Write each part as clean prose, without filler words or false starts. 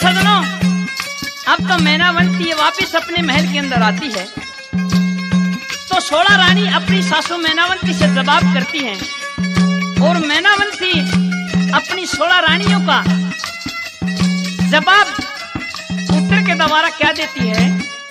सजनों, अब तो मैनावंती वापिस अपने महल के अंदर आती है। तो सोड़ा रानी अपनी सासू मैनावंती से जवाब करती हैं और मैनावंती अपनी सोड़ा रानियों का जवाब उत्तर के द्वारा क्या देती है?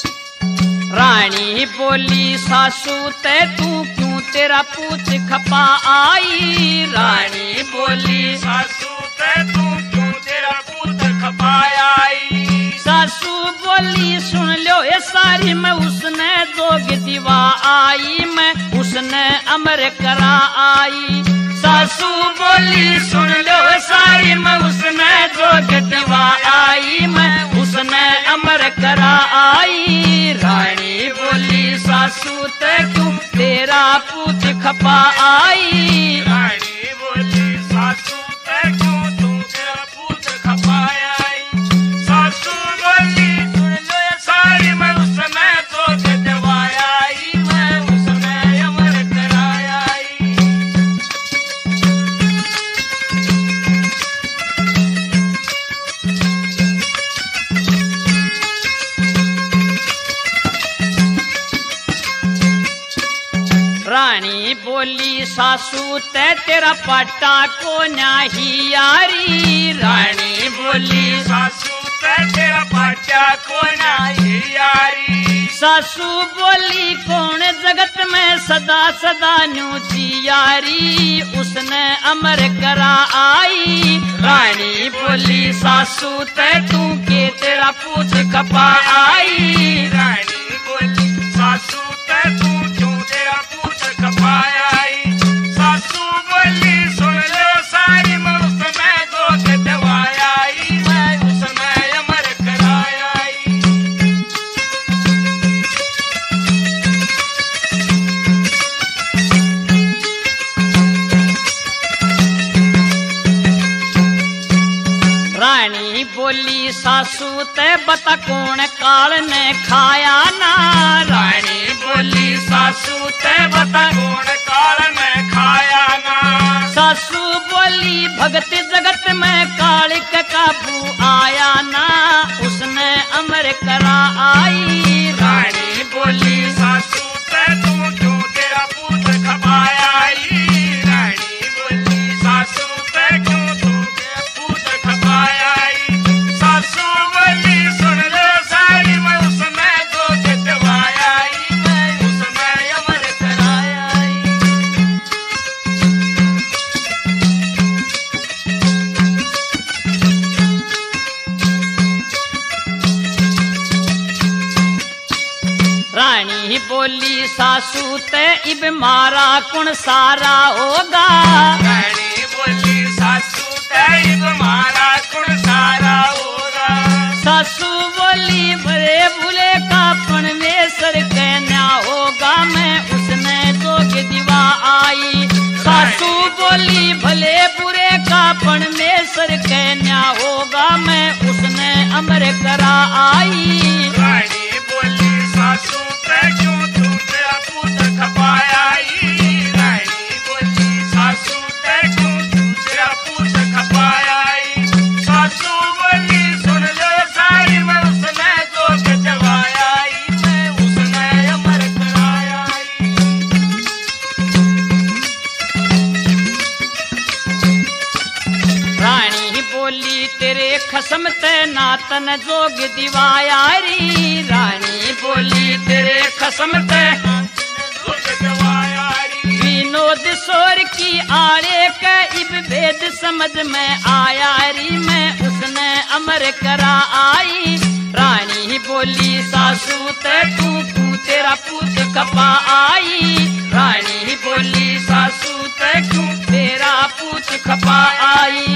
रानी बोली सासू ते तू क्यों तेरा पूछ खपा आई। रानी बोली सासू ते तू क्यों तेरा पूछ खपाया आई। सासू बोली सुन लो ये सारी मैं उसने जोग दीवा आई, मैं उसने अमर करा आई। सासू बोली सुन लो ये सारी मैं उसने जोग दीवा आई, मैं उसने अमर करा आई। रानी बोली सासू ते क्यों तेरा पूछ खपा आई। रानी बोली सासू ते क्यों तू तेरा पूछ खपाया आई। सासू बोली सुन लो ये सारी मैं उसने जोग दिवाया आई, मैं उसने अमर कराया आई। रानी बोली सासू ते तेरा पाटा को नाही यारी। रानी बोली सासू ते तेरा पाचा को नाही यारी। सासू बोली कौन जगत में सदा सदा न्यूची यारी, उसने अमर करा आई। रानी बोली सासू ते तू के तेरा पूछ खपा आई। रानी बोली सासू ते तू क्यों तेरा पूछ खपाया आई। सासू बोली सुन लो सारी मैं उसमें जोग दिवाया आई, मैं उसमें अमर कराया आई। रानी बोली सासू ते बता कौन काल ने खाया ना। रानी बोली सासू ते बता कौन काल में खाया ना। सासू बोली भगत जगत में कालिक काबू आया ना, उसने अमर करा आई। रानी बोली सासू ते तू क्यों तेरा पूछ खपाया आई। रानी बोली सासू ते क्यों तू तेरा पूछ खपाया आई। सासू बोली सुन लो सारी मैं उसमें जोग दिवाया आई, मैं उसमें अमर कराया आई। रानी बोली सासू ते इब मारा कुण सारा होगा। रानी बोली सासू ते इब मारा कुण सारा होगा। सासू बोली भरे भूले का परमेश्वर कहना होगा, मैं उसने जोग दीवा आई। सासू बोली भले बुरे का परमेश्वर कहना होगा, मैं उसने अमर करा आई। रानी बोली सासू ते क्यों तू तेरा पूछ खपाया आई। रानी बोली सासू ते क्यों तू तेरा पूछ खपाया आई। सासू बोली सुन लो सारी मैं उसने जोग दिवाया आई, मैं उसने अमर कराया आई। रानी बोली तेरे खसम ते नातन जोग दिवायारी। रानी बोली तेरे खसम ते जोग दिवाया आई। विनोद शोर की आड़े के इब भेद समझ में आया री, मैं उसने अमर करा आई। रानी बोली सासू ते तू तेरा पूछ खपा आई। रानी बोली सासू ते क्यों तेरा पूछ खपा आई।